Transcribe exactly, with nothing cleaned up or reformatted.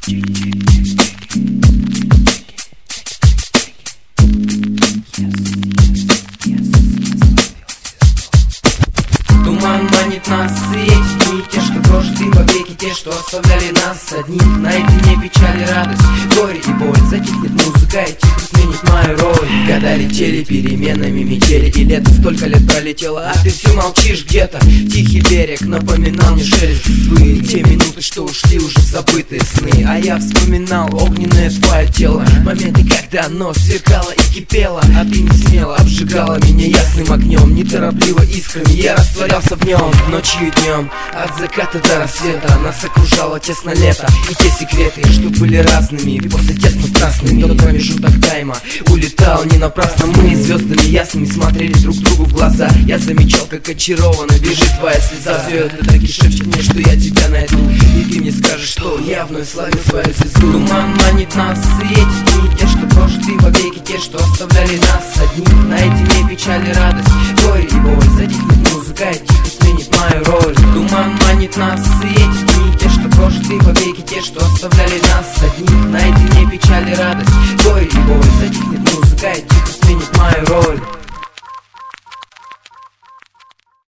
Туман манит нас, и эти дни, те, что прожиты вовеки, те, что оставляли нас одних. Наедине печаль и радость, горе и боль. Затихнет музыка и тихо сменит мою роль. Года летели переменами, метели и лето. Столько лет пролетело, а ты все молчишь где-то. Тихий берег напоминал мне шелест листвы и те минуты, что ушли уже в забытые сны. А я вспоминал огненное твое тело, моменты, когда оно сверкало и кипело, а ты не смело обжигала меня ясным огнем. Неторопливо искрами я растворялся в нем. Ночью и днем, от заката до рассвета, нас окружало тесно лето. И те секреты, что были разными, после тесно страстными. Тот промежуток тайма улетал не напрасно. Мы звездами ясными смотрели друг другу в глаза. Я замечал, как очарованно бежит твоя слеза. Все это таки шепчет мне, что я тебя найду, и ты мне скажешь, что я вновь славил свою звезду. Туман манит нас, и эти дни, те, что прожиты вовеки, те, что оставляли нас одних. Наедине печаль и радость, горе и боль. Затихнет музыка и тихо сменит мою роль. Туман манит нас, и эти дни, те, что прожиты вовеки, те, что оставляли нас одних. Наедине печаль и радость,